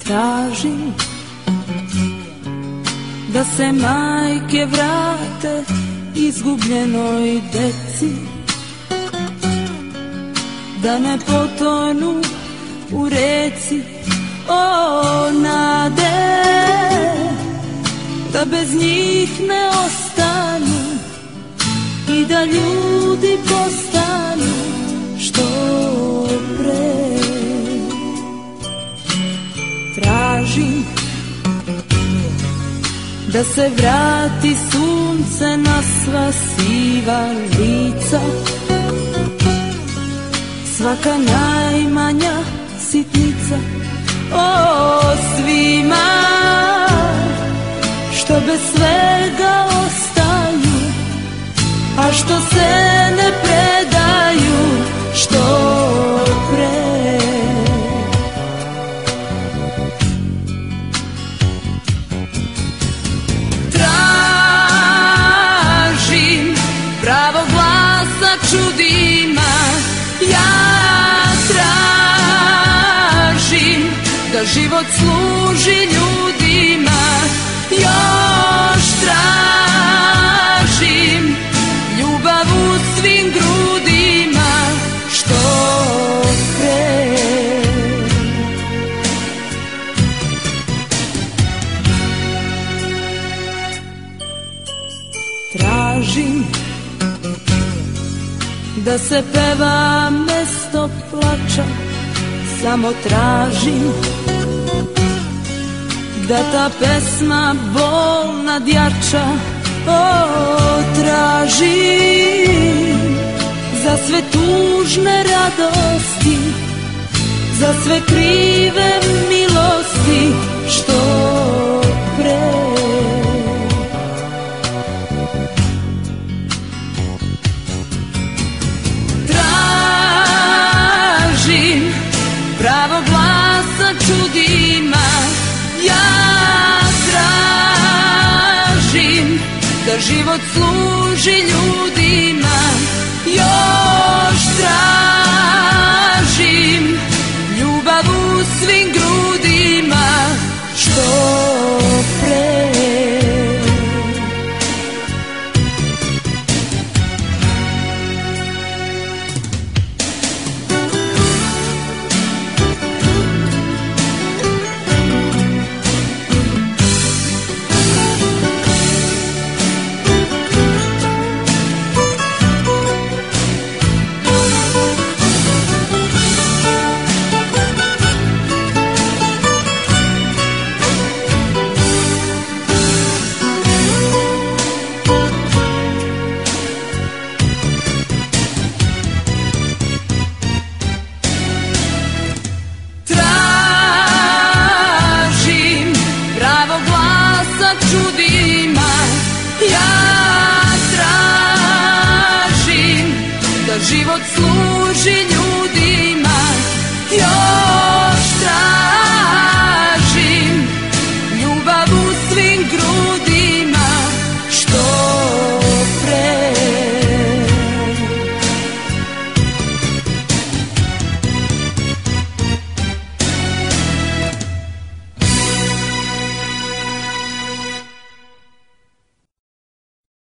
Tražim da se majke vrate izgubljenoj deci, da ne potonu u reci, o nade, da bez njih ne ostanu i da ljudi postanu što pre. Tražim da se vrati sunce na sva siva lica, svaka najmanja sitnica, o svima što bez svega ostaju, a što se ne predaju što pre. Tražim pravo glasa čudima, ja tražim da život služi ljudima, još tražim ljubav u svim grudima što pre. Tražim da se peva mesto plača, samo tražim da ta pesma bol nadjača, o tražim za sve tužne radosti, za sve krive milosti što